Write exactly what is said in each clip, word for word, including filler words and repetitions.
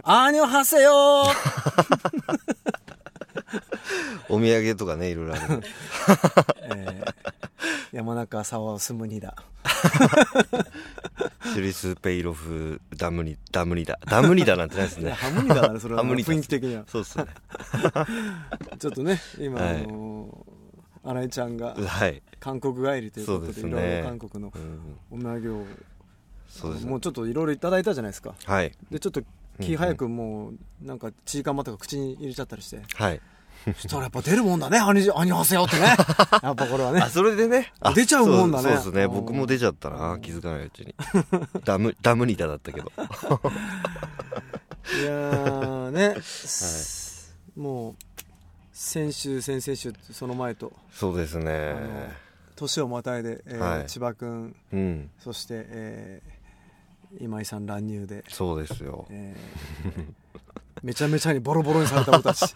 アーニョハセヨお土産とかねいろいろある、 えー、山中沢スムニダシュリスペイロフダムニダムニダダムニダなんてないですね。 ハムニダだねそれは雰囲気的には。 そうっすねちょっとね今、 はい、 あのー、新井ちゃんが韓国帰りということで、 はい、 いろいろ韓国のお土産を、 そうですね、 もうちょっといろいろいただいたじゃないですか。 はい、 でちょっと気早くもうなんかちいかまとか口に入れちゃったりして、 はい、 そしたらやっぱ出るもんだね、アニアニハセヨってねやっぱこれはね、 あそれでね出ちゃうもんだね。 そうですね、僕も出ちゃったな、気づかないうちにダムダムニダだったけどいやーね、はい、もう先週先々週その前とそうですね、 年をまたいで、えーはい、千葉くん、うん、そして、えー、今井さん乱入で、 そうですよ、 えー、めちゃめちゃにボロボロにされた俺たち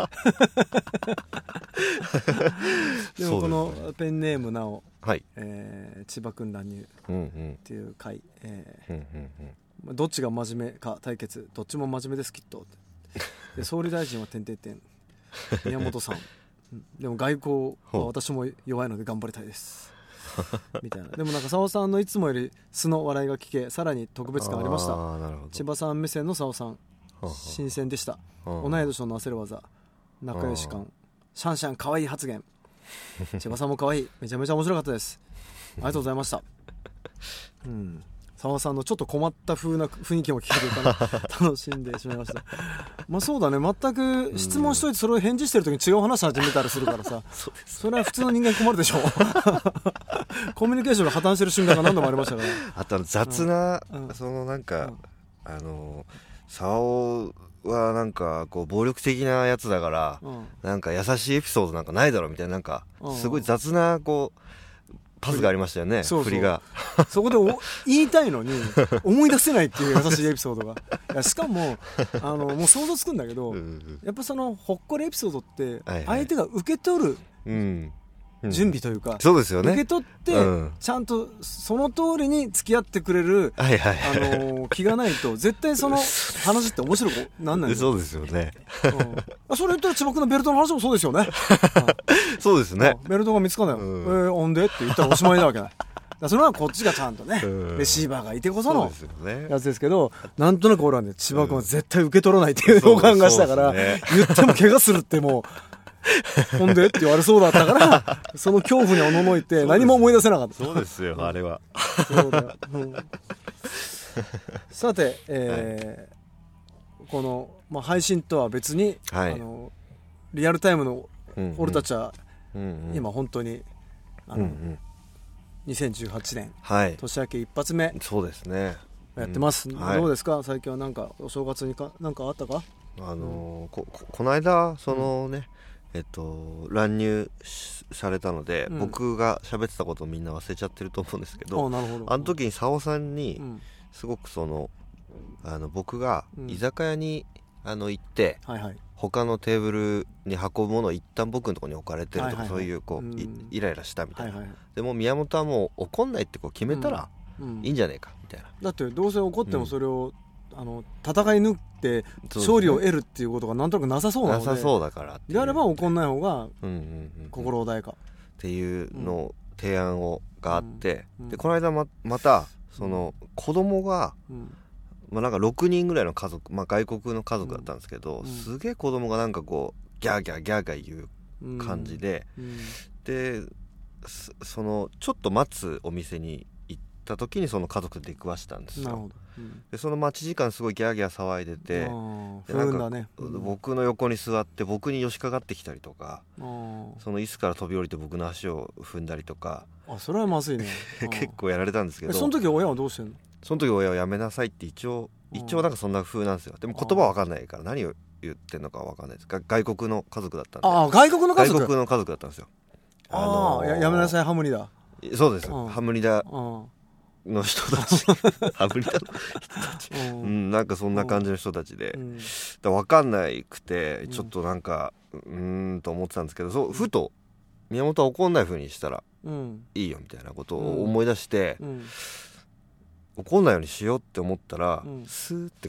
でもこのペンネームなお、はい、えー、千葉くん乱入っていう回、うんうん、えーうんうんうん、どっちが真面目か対決、どっちも真面目ですきっとで総理大臣は点々点宮本さんでも外交は私も弱いので頑張りたいですみたいな。でもなんか澤さんのいつもより素の笑いが聞け、さらに特別感ありました。千葉さん目線の澤さん新鮮でした。同い年のなせる技、仲良し感、シャンシャン可愛い発言千葉さんも可愛い、めちゃめちゃ面白かったです、ありがとうございましたうん、澤さんのちょっと困った風な雰囲気も聞けて楽しんでしまいましたまあそうだね、全く質問しといてそれを返事してる時に違う話始めたりするからさそ, それは普通の人間困るでしょコミュニケーションが破綻してる瞬間が何度もありましたから。 あと雑な、うん、そのなんか、うん、あの沢尾はなんかこう暴力的なやつだから、うん、なんか優しいエピソードなんかないだろうみたいな、なんかすごい雑なこうパスがありましたよね、 そうそう、 振りがそこでお言いたいのに思い出せないっていう優しいエピソードがいやしかもあのもう想像つくんだけど、うんうん、やっぱそのほっこりエピソードって相手が受け取る、はいはい、うん準備というか、うん、 そうですよね、 受け取って、うん、ちゃんとその通りに付き合ってくれる、はいはいはい、あのー、気がないと絶対その話って面白くなんないんだよ。 そうですよね、 うん、それ言ったら千葉君のベルトの話もそうですよねそうですね、 ベルトが見つかんないよ、うん、えー、おんでって言ったらおしまいなわけないだそれはこっちがちゃんとね、うん、レシーバーがいてこそのやつですけど、なんとなく俺はね千葉君は絶対受け取らないっていう予感がしたから、ね、言っても怪我するってもうほんでって言われそうだったからその恐怖におののいて何も思い出せなかった。 そうですよ、あれはそうだよ、うん、さて、えーはい、この、まあ、配信とは別に、はい、あのリアルタイムの俺たちは、うんうん、今本当にあの、うんうん、にせんじゅうはちねん、はい、年明け一発目そうですねやってます、うんはい、どうですか最近は。なんかお正月にかなんかあったか。 あのー、こ, この間そのね、うんえっと、乱入されたので、うん、僕が喋ってたことをみんな忘れちゃってると思うんですけど、 あ, なるほどあの時に佐尾さんにすごくその、あの僕が居酒屋にあの行って、うんはいはい、他のテーブルに運ぶものを一旦僕のところに置かれてるとか、はいはいはい、そういうこう、うん、イライラしたみたいな、はいはい、でも宮本はもう怒んないってこう決めたらいいんじゃねえかみたいな、 だってどうせ怒ってもそれを、うん、あの戦い抜って勝利を得るっていうことがなんとなくなさそうなので、 なさそうだからであれば怒んない方が心穏やかっていうの提案をがあって、うんうん、でこの間 ま, またその子供が、うんまあ、なんかろくにんぐらいの家族、まあ、外国の家族だったんですけど、うん、すげえ子供がなんかこうギャーギャーギャーギャー言う感じで、うんうん、でそのちょっと待つお店に行った時にその家族で出くわしたんですよ。なるほど、うん、でその待ち時間すごいギャーギャー騒いでて、でなんか、ねうん、僕の横に座って僕に寄しかかってきたりとか、その椅子から飛び降りて僕の足を踏んだりとか、 あそれはまずいね結構やられたんですけど、 その時親はどうしてんの。 その時親はやめなさいって一応一応なんかそんな風なんですよ。でも言葉は分かんないから何を言ってんのか分かんないです。外国の家族だったんで。 あ外国の家族外国の家族だったんですよ。 あ、のー、や, やめなさいハムニダ。 そうです、ハムニダの人たちハムニダの人たち、うん、なんかそんな感じの人たちで、うん、だ分かんなくてちょっとなんかうーんと思ってたんですけど、そうふと宮本は怒んない風にしたらいいよみたいなことを思い出して、うんうん、怒んないようにしようって思ったら、うん、スーってこう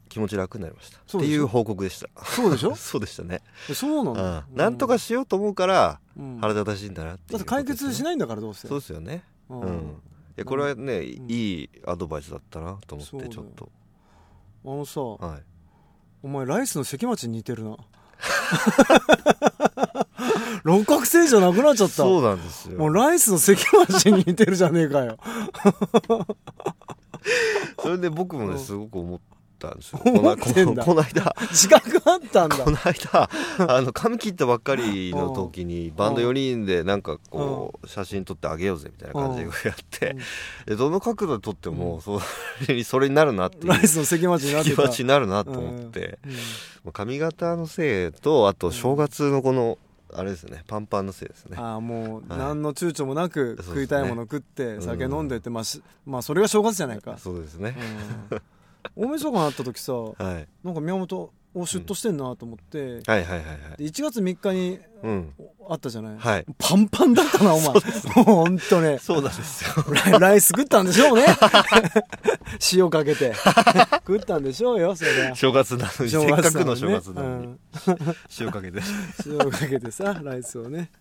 気持ち楽になりましたっていう報告でした。 そうでしょそうでしたね。 そうなんだ、 うん、なんとかしようと思うから腹立たしいんだなっていう、ね、 だって解決しないんだからどうせ。 そうですよね、うんうん、いやこれはね、うん、いいアドバイスだったなと思ってちょっと。 あのさ、 はい、 お前ライスの関町に似てるな六角星じゃなくなっちゃった。 そうなんですよ。 もうライスの関町に似てるじゃねえかよそれで僕もねすごく思ったんですよ。 思ってんだ。 この間自覚あったんだ。 この間あの髪切ったばっかりの時にバンドよにんでなんかこう写真撮ってあげようぜみたいな感じでやってでどの角度で撮ってもそれにそれになるなっていう、 ライスの関町になってた関町になるなと思って髪型のせいとあと正月のこのあれですねパンパンのせいですね。 ああもう何の躊躇もなく食いたいもの食って酒飲んでってまあしまあそれが正月じゃないか。 そうですね。 大晦日になった時さ、 はい、 なんか宮本おシュッとしてんなと思って、うん、 はいはいはいはいいちがつみっかに、うん、あったじゃない、 はい、 パンパンだったなお前。もうほんとねそうなんですよラ, ライス食ったんでしょうね塩かけて食ったんでしょうよそれは。 正月なのに、せっかくの正月なのに、うん、塩かけて塩かけてさライスをね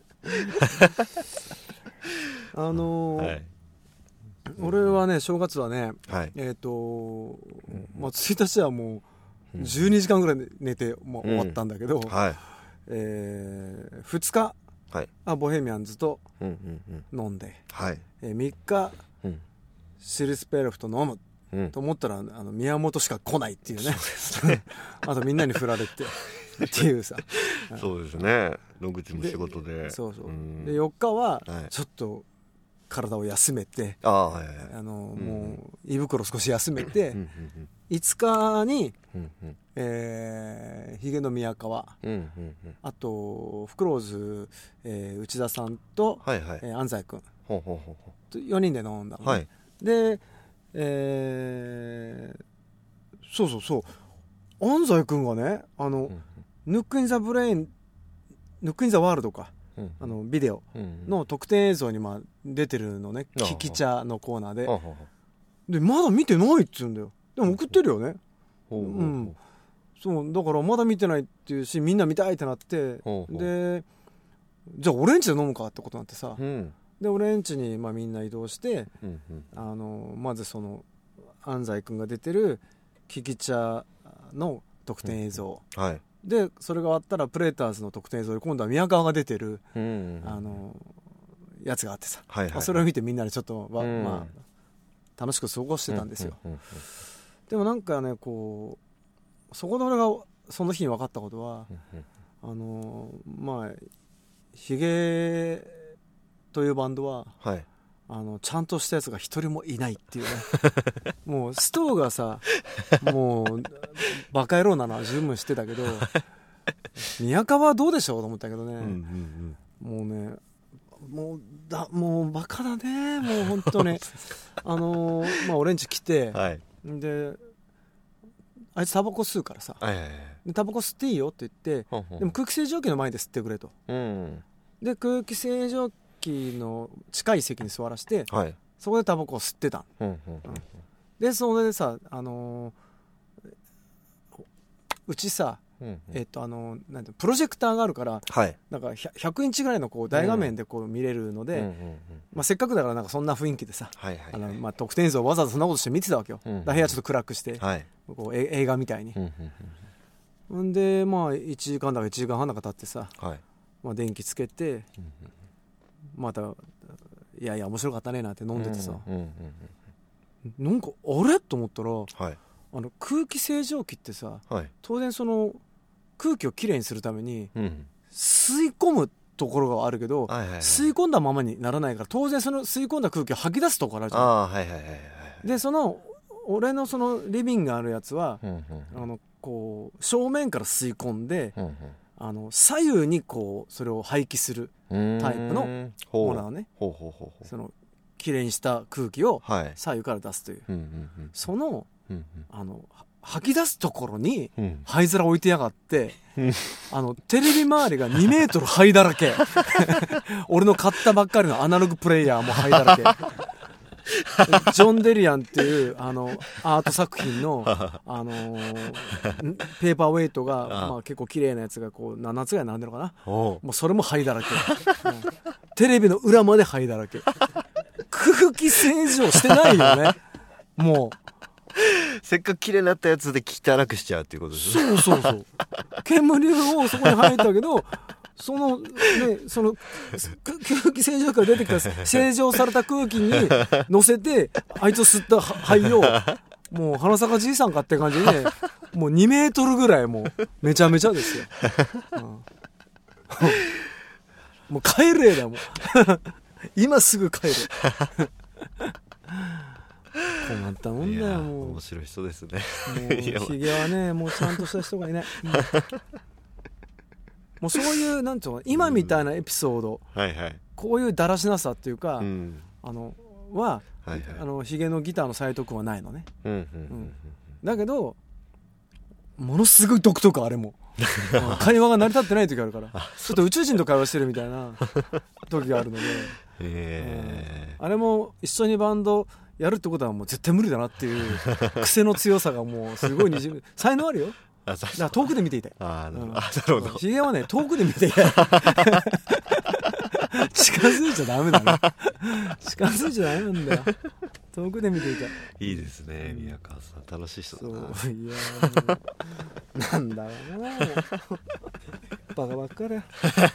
あのーはい、俺はね正月はね、はい、えっ、ー、と、まあ、ついたちはもうじゅうにじかんぐらい寝て、まあ、終わったんだけど、うんはいえー、ふつか、はい、あボヘミアンズと飲んで、はい、えー、みっか、うん、シルスペルフと飲む、うん、と思ったらあの宮本しか来ないっていうね。そうですねあとみんなに振られてっていうさそうですね野口も仕事でそうそう、うん、でよっかはちょっと体を休めて、あ、はいはい、あの、うん、もう胃袋少し休めていつかに、うんうんえー、ヒゲの宮川、うんうんうん、あとフクローズ、えー、内田さんと、はいはいえー、安西君ほうほうほうほうよにんで飲んだの、ねはい、で、えー、そうそうそう安西君がねあの、うんうん、ヌックインザブレインヌックインザワールドかうん、あのビデオの特典映像にまあ出てるのね、うん、キキチャのコーナーで、うん、でまだ見てないっつうんだよ。でも送ってるよね、うんうん、そうだからまだ見てないっていうしみんな見たいってなってでじゃあ俺んちで飲むかってことになってさ、うん、で俺んちにまあみんな移動して、うんうん、あのまずその安西君が出てるキキチャの特典映像、うんはいでそれが終わったらプレーターズの特典映像で今度は宮川が出てる、うんうん、あのやつがあってさ、はいはいはいまあ、それを見てみんなでちょっと、うんまあ、楽しく過ごしてたんですよ、うんうんうんうん、でもなんかねこうそこで俺がその日に分かったことは、うんうん、あのまあヒゲというバンドは、はい、あのちゃんとしたやつが一人もいないっていうねもうストーがさもうバカ野郎なのは十分知ってたけど宮川はどうでしょうと思ったけどね、うんうんうん、もうねもうだもうバカだねもう本当にあのー、まあ俺んち来て、はい、であいつタバコ吸うからさ、はいはいはい、でタバコ吸っていいよって言ってほんほんでも空気清浄機の前で吸ってくれと、うん、で空気清浄機の近い席に座らせて、はい、そこでタバコを吸ってた、うんうんうん、でそれでさあのーうちさ、うんうんえー、とあのなんてプロジェクターがあるから、はい、なんかひゃくインチぐらいのこう大画面でこう見れるので、うんうんうんまあ、せっかくだからなんかそんな雰囲気でさ、はいはいはい、あのまあ、特典映像をわざわざそんなことして見てたわけよ、うんうん、だ部屋ちょっと暗くして、はい、こう映画みたいに、うんうんうん、んでまあいちじかんだかいちじかんはんだか経ってさ、はいまあ、電気つけて、うんうん、またいやいや面白かったねなんて飲んでてさ、うんうんうんうん、なんかあれと思ったら、はいあの空気清浄機ってさ、はい、当然その空気をきれいにするために、うん、吸い込むところがあるけど、はいはいはい、吸い込んだままにならないから当然その吸い込んだ空気を吐き出すところあるじゃん。あ、はいはいはいはい、でその俺のそのリビングがあるやつは、うんうんうん、あのこう正面から吸い込んで、うんうん、あの左右にこうそれを排気するタイプのものなのね。ほうほうほうほうそのきれいにした空気を左右から出すという、はいうんうんうん、そのうんうん、あの吐き出すところに灰皿置いてやがって、うん、あのテレビ周りがにメートル灰だらけ俺の買ったばっかりのアナログプレイヤーも灰だらけジョン・デリアンっていうあのアート作品の、あのー、ペーパーウェイトがまあ、結構綺麗なやつがこうななつぐらい並んでるのかな。もうそれも灰だらけ、うん、テレビの裏まで灰だらけ。空気清浄してないよね。もうせっかく綺麗になったやつで汚くしちゃうっていうことですね。そうそうそう。煙をそこに入ったけど、そのね、その空気清浄機から出てきた清浄された空気に乗せてあいつを吸った灰をもう花坂じいさんかって感じで、ね、もうにメートルぐらいもうめちゃめちゃですよ、うん、もう帰れだもん今すぐ帰る困ったもんだよ。もう面白い人ですね。 もうひげはねもうちゃんとした人がいない、うん、もうそういうなんていうの今みたいなエピソード、 うんはいはい、 こういうだらしなさっていうか、 うん、あのは、はいはい、あのひげのギターの斉藤君はないのね、うんうんうんうん、だけどものすごい独特あれも会話が成り立ってない時あるからちょっと宇宙人と会話してるみたいな時があるので、えー、あれも一緒にバンドやるってことはもう絶対無理だなっていう癖の強さがもうすごいにじむ才能あるよ。だから遠くで見ていたい。 あ、なるほど。 ひげはね遠くで見ていたい近づいちゃダメだね近づいちゃダメなんだよ。遠くで見ていたい。 いいですね、宮川さん楽しい人だな。 そういやなんだろうなバカばっかりや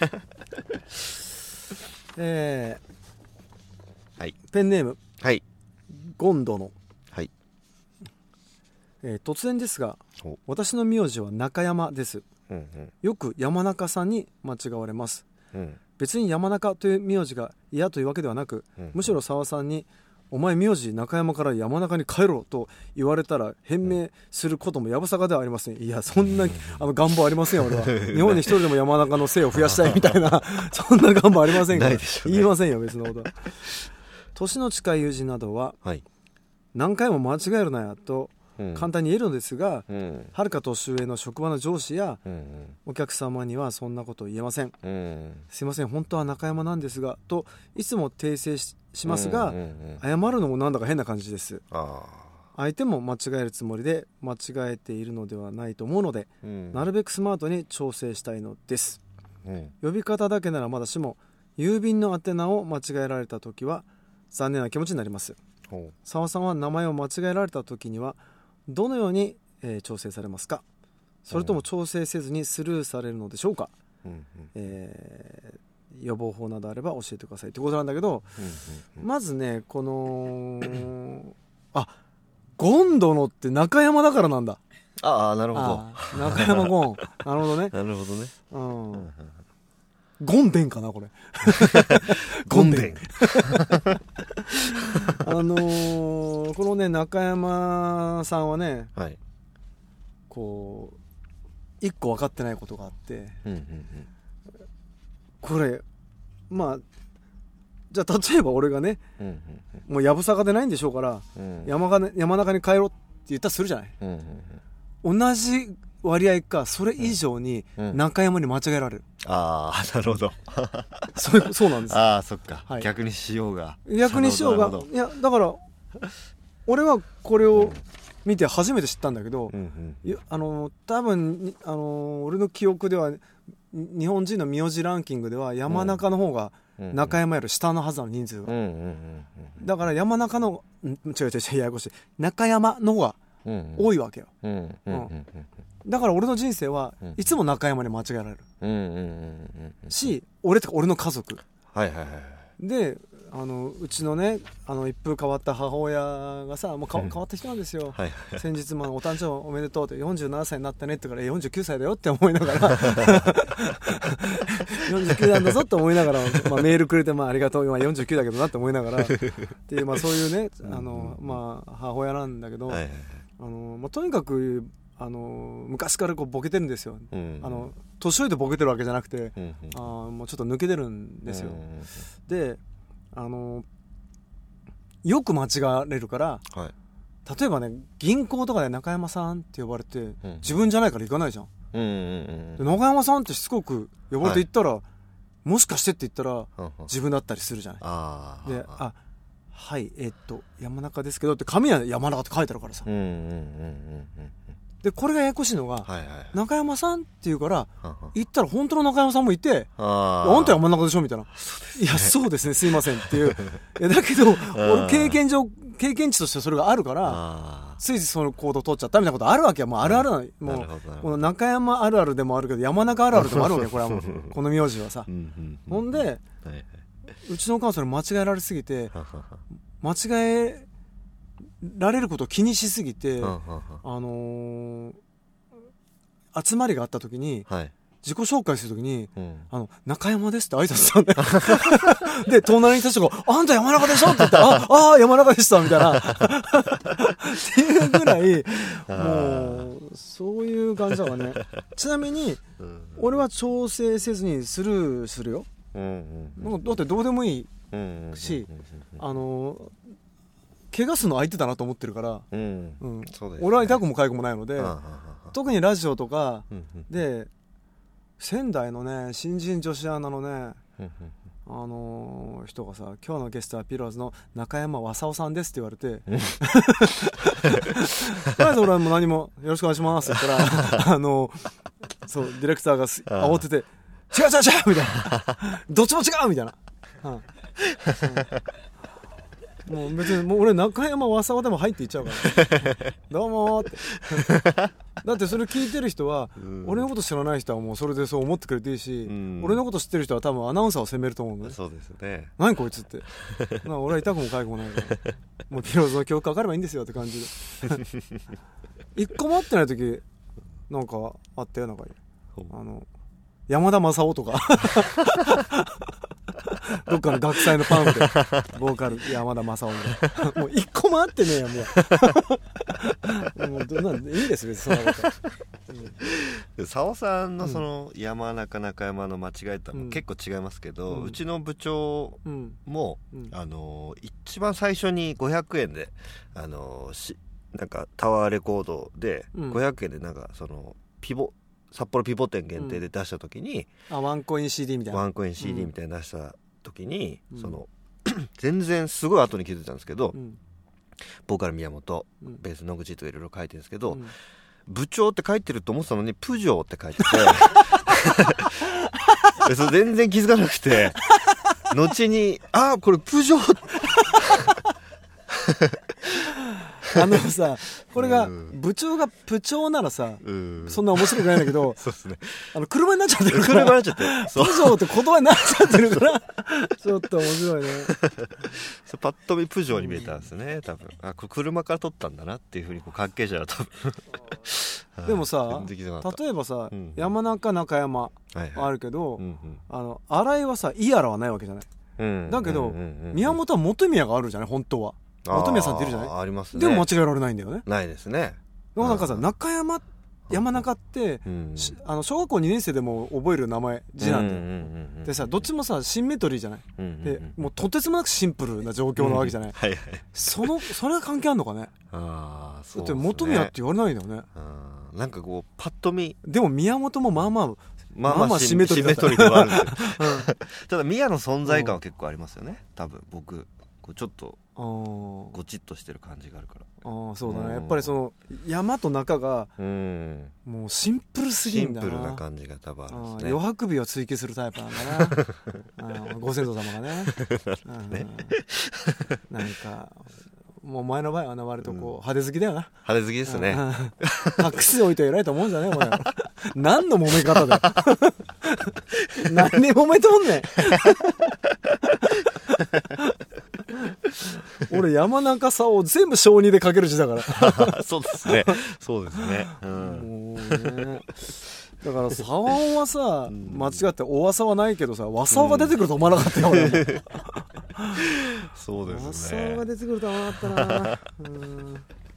えーはい、ペンネーム、 はい、 ゴンドの、 はいえー、突然ですが私の名字は中山です、うんうん、よく山中さんに間違われます、うん、別に山中という名字が嫌というわけではなく、うんうん、むしろ沢さんにお前名字中山から山中に帰ろうと言われたら返命することもやぶさかではありません。いやそんなあの願望ありませんよ俺は日本に一人でも山中の姓を増やしたいみたいなそんな願望ありませんから、ね、言いませんよ別のことは。年の近い友人などは、はい、何回も間違えるなやと簡単に言えるのですが、うん、はるか年上の職場の上司や、うんうん、お客様にはそんなことを言えません、うん、すいません本当は中山なんですがといつも訂正 し, しますが、うんうんうん、謝るのもなんだか変な感じです。あ相手も間違えるつもりで間違えているのではないと思うので、うん、なるべくスマートに調整したいのです、うん、呼び方だけならまだしも郵便の宛名を間違えられた時は残念な気持ちになります。澤さんは名前を間違えられた時にはどのように、えー、調整されますか。それとも調整せずにスルーされるのでしょうか、うんうんえー、予防法などあれば教えてくださいってことなんだけど、うんうんうん、まずねこのあゴンドノって中山だからなんだ。 ああなるほど中山ゴンなるほどねなるほどね、 うん、ゴンデンかなこれゴンデンあのー、このね中山さんはね、はい、こう一個分かってないことがあって、うんうんうん、これまあじゃあ例えば俺がね、うんうんうん、もうやぶさかでないんでしょうから、うん、山が、ね、山中に帰ろうって言ったらするじゃない、うんうんうん、同じ割合かそれ以上に中山に間違えられる、 うん、ああなるほどそう、そうなんです。 ああそっか、はい、逆にしようが逆にしようがいやだから俺はこれを見て初めて知ったんだけど、うんうん、あの多分あの俺の記憶では日本人の名字ランキングでは山中の方が中山より下のはずなの人数が、うんうんうんうん、だから山中の違う違う違うややこしい中山の方が多いわけよ、うんうんうんうん、だから俺の人生はいつも中山に間違えられる、うんうんうんうん、し俺とか俺の家族、はいはいはい、であのうちのねあの一風変わった母親がさもうか、うん、変わった人なんですよ、はいはい、先日もお誕生日おめでとうってよんじゅうななさいになったねって言うからよんじゅうきゅうさいだよって思いながらよんじゅうきゅうなんだぞって思いながら、まあ、メールくれて、まあ、ありがとう今よんじゅうきゅうだけどなって思いながらっていう、まあ、そういうねあの、まあ、母親なんだけど、はいはいはい、あのまあ、とにかくあの昔からこうボケてるんですよ、うん、あの年老いてボケてるわけじゃなくて、うん、あもうちょっと抜けてるんですよ、うん、であのよく間違われるから、はい、例えばね銀行とかで中山さんって呼ばれて、うん、自分じゃないから行かないじゃん、うんうんうん、で中山さんってしつこく呼ばれて行ったら、はい、もしかしてって言ったら、うん、自分だったりするじゃない、あであはいえー、っと山中ですけどって紙には山中って書いてあるからさ、うんうんうんうんうん、でこれがややこしいのが、はいはい、中山さんって言うから、はは行ったら本当の中山さんもいて、ああんた山中でしょみたいな、ね、いやそうですねすいませんっていういやだけど俺経験上経験値としてそれがあるからついついその行動取っちゃったみたいなことあるわけよ。もうあるあるなの、うん、もうこの中山あるあるでもあるけど山中あるあるでもあるわけよこれはもうこの名字はさほんで、はいはい、うちのお母さん間違えられすぎて間違えられることを気にしすぎて、あのー、集まりがあった時に、はい、自己紹介する時に、うん、あの中山ですって挨拶したんだよで隣にいた人があんた山中でしょって言ったらああ山中でしたみたいなっていうぐらいもうそういう感じだからね。ちなみに、うん、俺は調整せずにスルーするよ、うんうんうん、だってどうでもいいし、あのー怪我すの空いてたなと思ってるから、うんうんそうですね、俺は痛くも痒くもないので、特にラジオとかで仙台のね新人女子アナのね、あのー、人がさ今日のゲストはピローズの中山和沙夫さんですって言われてとりあえず俺はもう何もよろしくお願いしますって言ったらあのー、そうディレクターが慌てて違う違う違うみたいなどっちも違うみたいな、うんうんもう別にもう俺中山和沙夫でも入っていっちゃうからどうもーってだってそれ聞いてる人は、うん、俺のこと知らない人はもうそれでそう思ってくれていいし、うん、俺のこと知ってる人は多分アナウンサーを責めると思うのね。 そうですね。 何こいつってな俺は痛くも痒くもないからもうピローズの教育かかればいいんですよって感じで一個も会ってない時なんかあったよなんかあの山田正夫とかどっかの学祭のパンフでボーカル山田正夫みたいなもう一個もあってねえやもうもうどなんいいです別にそんなこと、 佐尾さんのその山中中山の間違えたの結構違いますけど、うん、うちの部長も、うん、あの一番最初にごひゃくえんであのしなんかタワーレコードでごひゃくえんでなんかそのピボ札幌ピボ店限定で出した時に、 うん、あワンコイン シーディー みたいなワンコイン シーディー みたいな出した時に、うん、その全然すごい後に気づいたんですけど、うん、ボーカル宮本、うん、ベース野口とかいろいろ書いてるんですけど、うん、部長って書いてると思ってたのにプジョーって書いててそれ全然気づかなくて後にあこれプジョーあのさこれが部長が部長ならさそんな面白くないんだけどそうですね、あの車になっちゃってるから車になっちゃってプジョーって言葉になっちゃってるからちょっと面白いねパッと見プジョーに見えたんですね多分あこれ車から撮ったんだなっていうふうにこう関係者は多分でもさ例えばさ、うん、山中中山あるけど、はいはい、あの新井はさイアラはないわけじゃない、うん、だけど、うんうんうんうん、宮本は本宮があるじゃない本当は本宮さんっているじゃない。 ありますね。 でも間違えられないんだよね。 ないですね。 でもなんかさ中山山中って、うん、あの小学校にねん生でも覚える名前字なんだよ、うんうんうんうん、でさどっちもさシンメトリーじゃない、うんうんうん、でもうとてつもなくシンプルな状況なわけじゃない、うんはいはい、そのそれが関係あるのかね。ああそうですね。だって本宮って言われないんだよね。 あなんかこうパッと見でも宮本もまあまあまあまあ、まあ、シンメトリーだったシンメトリーではあるんですけど、うん、ただ宮の存在感は結構ありますよね多分僕こうちょっとごちっとしてる感じがあるからああそうだね、うん、やっぱりその山と中が、うん、もうシンプルすぎんだな。 シンプルな感じが多分あるんですね。 余白美を追求するタイプなんだなご先祖様がねねなんかもう前の場合はな割とこう、うん、派手好きだよな。 派手好きですね隠しておいて偉いと思うんじゃねえこれ何の揉め方だよ何で揉めとんねん俺山中さを全部小にで書ける字だからそうですねそうですね、うん、 もうねだから沢尾はさ、うん、間違っておわさはないけどさ和さが出てくると思わなかったよ、うん、俺そうですね和さが出てくると思わなかったなうん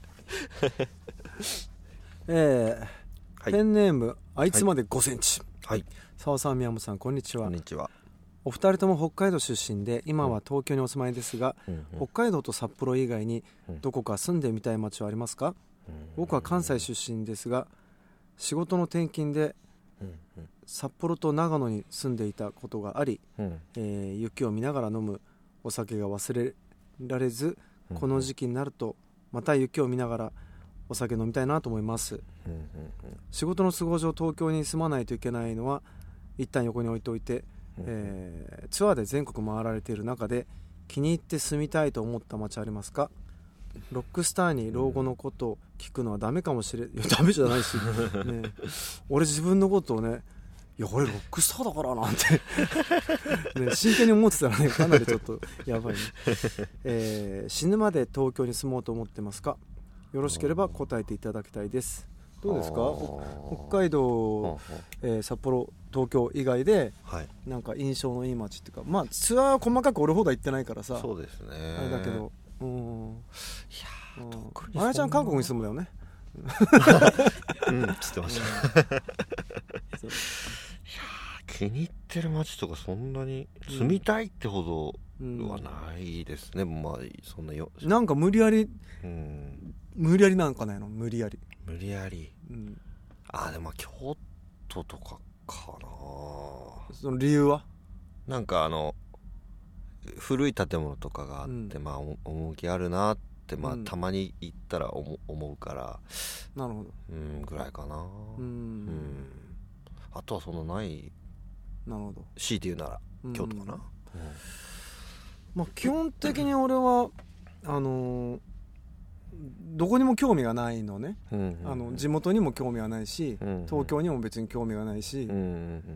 えーはい、ペンネームあいつまでごセンチ、はい、沢さん宮本さんこんにちは。 こんにちは。 お二人とも北海道出身で今は東京にお住まいですが、うん、北海道と札幌以外にどこか住んでみたい街はありますか？うん、僕は関西出身ですが仕事の転勤で札幌と長野に住んでいたことがあり、うんえー、雪を見ながら飲むお酒が忘れられず、この時期になるとまた雪を見ながらお酒飲みたいなと思います、うんうんうん、仕事の都合上東京に住まないといけないのは一旦横に置いておいて、うんうんえー、ツアーで全国回られている中で気に入って住みたいと思った街ありますか？ロックスターに老後のことを聞くのはダメかもしれいやダメじゃないし、ね、俺自分のことをねいや俺ロックスターだからなんて、ね、真剣に思ってたらねかなりちょっとやばいね、えー、死ぬまで東京に住もうと思ってますか？よろしければ答えていただきたいです。どうですか？北海道、えー、札幌東京以外で、はい、なんか印象のいい街っていうかまあツアー細かく俺ほど行ってないからさそうですねあれだけどうんいや特にあやちゃん韓国に住むんだよねうんつってましたいや気に入ってる街とかそんなに住みたいってほどはないですね、うん、まあそんなよなんか無理やり、うん、無理やりなんかないの無理やり無理やり、うん、あでも京都とかかな。 その理由はなんかあの古い建物とかがあって、うん、まあ趣あるなって、まあ、たまに行ったら思うから、 うん、なるほど、 うん、ぐらいかな、うんうん、あとはそんなないなるほど強いて言うなら京都かな、うんうんまあ、基本的に俺はあのーどこにも興味がないのね、うんうんうん、あの地元にも興味がないし、うんうん、東京にも別に興味がないし、うんうん、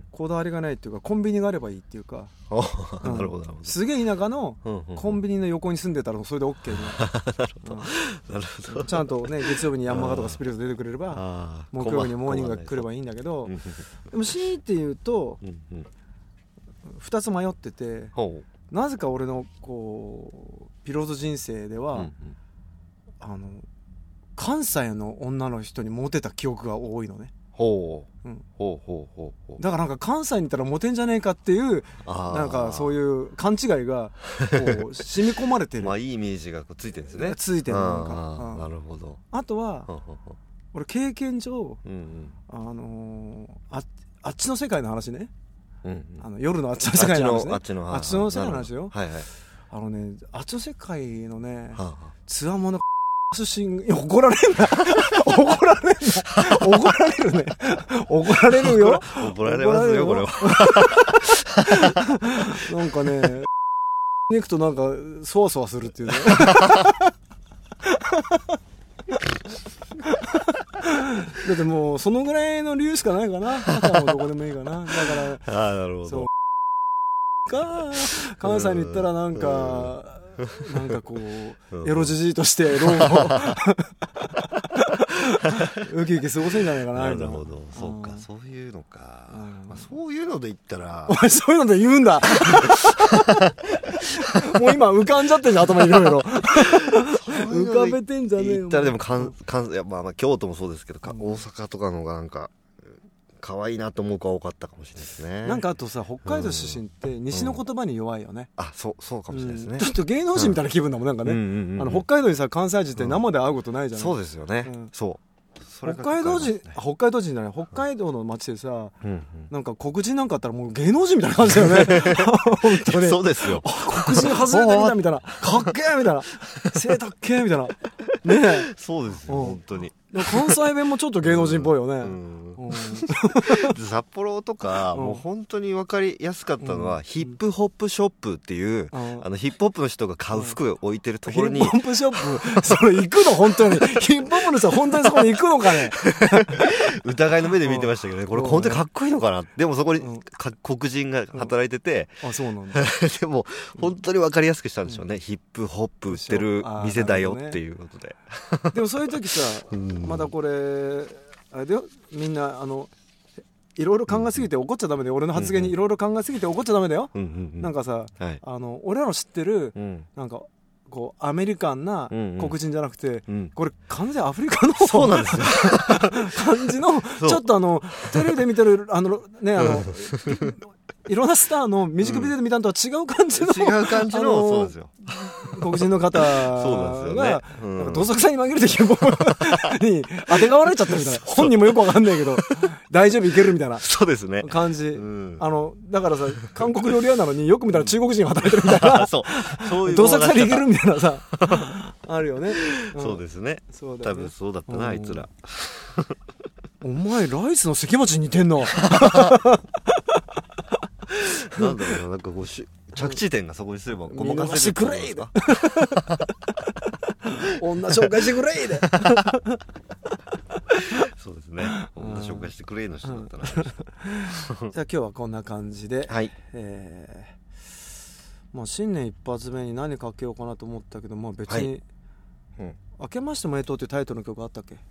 こだわりがないっていうかコンビニがあればいいっていうか、 うん、なるほどなるほどすげえ田舎のコンビニの横に住んでたらそれで OK ねなるほど、うん、なるほどちゃんとね月曜日にヤンマガとかスピリッツ出てくれれば木曜日にモーニングが来ればいいんだけどでも強いて言うと、うんうん、ふたつ迷っててなぜか俺のこうピローズ人生では、うんうんあの関西の女の人にモテた記憶が多いのね。 ほう、うん、ほうほうほうほう。 だからなんか関西にいたらモテんじゃねえかっていうなんかそういう勘違いがこう染み込まれてる。 まあいいイメージがこうついてるんですね。 ついてるなんか。 あなるほど。 あとは俺経験上、うんうん、あのー、あ, あっちの世界の話ね。うんうん、あの夜のあっちの世界の話ね。 あっちのあっちのあっちの世界の話よ。 はいはい。 あのねあっちの世界のね、はあはあ、ツアーもの出身怒られんな怒られんな怒られるね怒られるよ怒られますよこれはなんかね行くとなんかそわそわするっていうねだってもうそのぐらいの理由しかないかなあとはもうどこでもいいかなだからああなるほどか関西に行ったらなんかなんかこうエロじじいとして老後ウキウキ過ごせんじゃないかな。 なるほどそうかそういうのか、まあ、そういうので言ったらお前そういうので言うんだもう今浮かんじゃってんじゃん頭にいろいろ浮かべてんじゃねえよ。 言ったらでもかんかんいや、まあ、まあ京都もそうですけどか大阪とかのがなんか可愛いなと思う子が多かったかもしれないですね。 なんかあとさ北海道出身って西の言葉に弱いよね、 うん、あそうそうかもしれないですね、うん、 ちょっと芸能人みたいな気分だもんなんかね、うんうんうん、あの北海道にさ関西人って生で会うことないじゃん、 うん、そうですよね、うん、そうそれ北海道人、ね、北海道人じゃない北海道の街でさ、うんうん、なんか黒人なんかあったらもう芸能人みたいな感じだよね本当にそうですよ黒人外れてみたみたいなかっけーみたいな背たっけーみたいなねえそうですよ、うん、本当に関西弁もちょっと芸能人っぽいよね、うんうん、 札幌とか、うん、もう本当に分かりやすかったのは、うん、ヒップホップショップっていう、うん、あのヒップホップの人が買う服を置いてるところに、 ヒップホップショップそれ行くの本当にヒップホップの人は本当にそこに行くのかね疑いの目で見てましたけどねこれ本当にかっこいいのかなでもそこにか黒人が働いてて、 うん、あそうなんだでも本当に分かりやすくしたんでしょうね、うん、ヒップホップ売ってる店だよっていうことで、 ね、でもそういう時さ、うんまだこれあれだよみんなあのいろいろ考えすぎて怒っちゃダメだよ、俺の発言にいろいろ考えすぎて怒っちゃダメだよ、うんうんうん、なんかさ、はい、あの俺らの知ってる、うん、なんかこうアメリカンな黒人じゃなくて、うんうん、これ完全アフリカのそうなんですよ感じのちょっとあのテレビで見てるあのねあのいろんなスターのミュージックビデオで見たのとは違う感じの、 うん、違う感じの、そうですよ。 黒人の方が、 そうなんですよね。うん、 なんかどさくさに紛れてきて、僕に当てがわれちゃったみたいな。本人もよくわかんないけど、大丈夫いけるみたいな。 そうですね。 感じ。 うん、 あの、だからさ、韓国料理屋なのによく見たら中国人が働いてるみたいな。 そう。そういう。 どさくさにいけるみたいなさ、あるよね。 うん、そうですね。そうだね。多分そうだったな、あいつら。 お前、ライスの関町に似てんの。 なんだろうな、なんかこうし着地点がそこにすればごまかせてくれいで女紹介してくれいでそうですね、女紹介してくれいの人だったな、うん、じゃあ今日はこんな感じで、 はい、 えー、まあ新年一発目に何かけようかなと思ったけど、まあ別に、はいうん、明けましておめでとうっていうタイトルの曲あったっけ？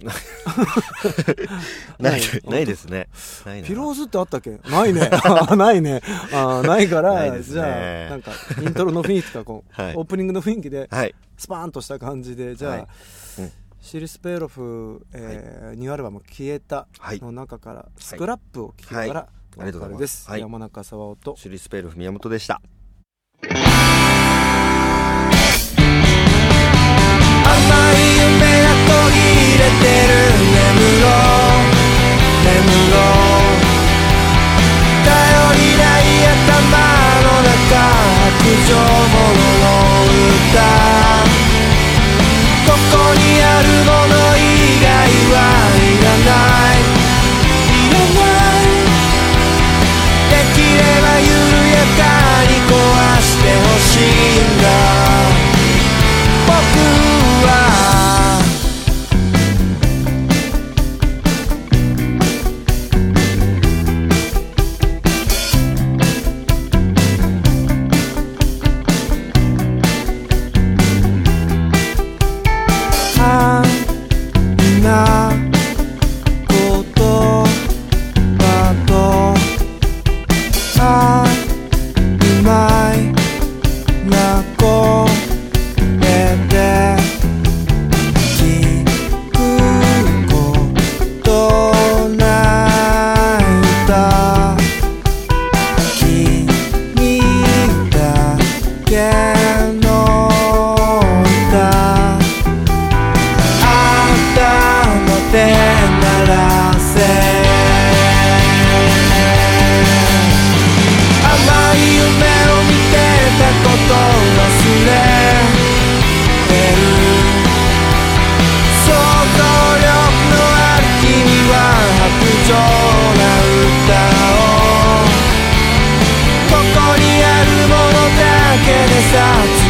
ないないですね。ないピローズってあったっけ？ないね。ないね。あないからないですね。 じゃあなんかイントロの雰囲気とかこう、はい、オープニングの雰囲気で、 はい、 スパーンとした感じでじゃあ、はいうん、シリス・ペイロフ、えーはい、ニューアルバム「消えた」の中から「スクラップ」を聴きながらお別れです。はい、山中沢夫とシリス・ペイロフ宮本でした。 甘い夢が途切れてる眠ろう眠ろう頼りない頭の中白状者の歌ここにあるもの以外はいらないいらないできれば緩やかに壊してほしいんだ僕はあんなことだとあうまいな声で聞くことないだ君だけの歌頭で鳴らせ甘い夢を見てたこと忘れてる想像力のある君は白状な歌をここにあるものだけでさ